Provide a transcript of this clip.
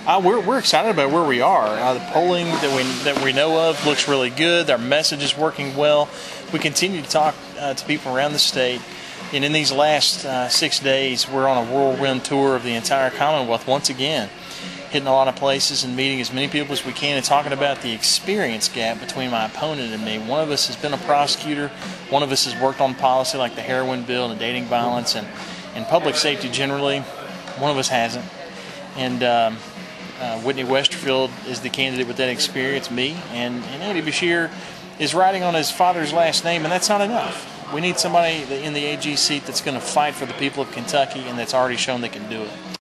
We're excited about where we are. The polling that we know of looks really good. Our message is working well. We continue to talk to people around the state. And in these last 6 days, we're on a whirlwind tour of the entire Commonwealth once again, hitting a lot of places and meeting as many people as we can and talking about the experience gap between my opponent and me. One of us has been a prosecutor. One of us has worked on policy like the heroin bill and dating violence and public safety generally. One of us hasn't. And Whitney Westerfield is the candidate with that experience, me. And Andy Beshear is riding on his father's last name, and that's not enough. We need somebody in the AG seat that's going to fight for the people of Kentucky and that's already shown they can do it.